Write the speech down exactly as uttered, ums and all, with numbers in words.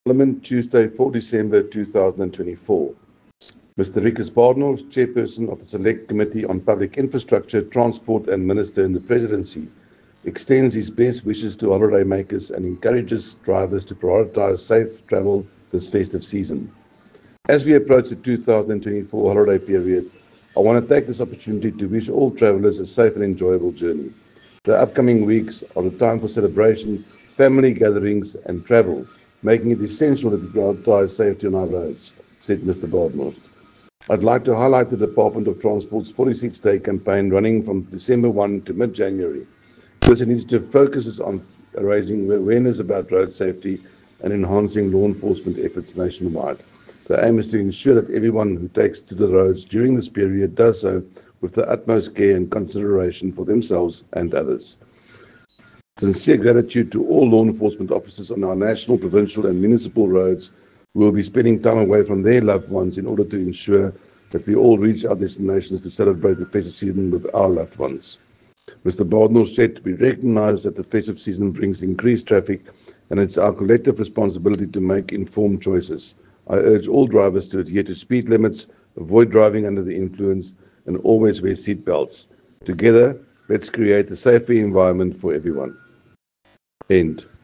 Parliament, Tuesday, fourth of December two thousand twenty-four. Mister Rikus Badenhorst, Chairperson of the Select Committee on Public Infrastructure, Transport and Minister in the Presidency, extends his best wishes to holidaymakers and encourages drivers to prioritise safe travel this festive season. As we approach the two thousand twenty-four holiday period, I want to take this opportunity to wish all travellers a safe and enjoyable journey. The upcoming weeks are a time for celebration, family gatherings and travel, making it essential that we prioritise safety on our roads, said Mister Badenhorst. I'd like to highlight the Department of Transport's forty-six day campaign running from December first to mid-January. This initiative focuses on raising awareness about road safety and enhancing law enforcement efforts nationwide. The aim is to ensure that everyone who takes to the roads during this period does so with the utmost care and consideration for themselves and others. Sincere gratitude to all law enforcement officers on our national, provincial and municipal roads who will be spending time away from their loved ones in order to ensure that we all reach our destinations to celebrate the festive season with our loved ones. Mister Badenhorst said, "We recognise that the festive season brings increased traffic and it's our collective responsibility to make informed choices. I urge all drivers to adhere to speed limits, avoid driving under the influence and always wear seat belts. Together, let's create a safer environment for everyone." End.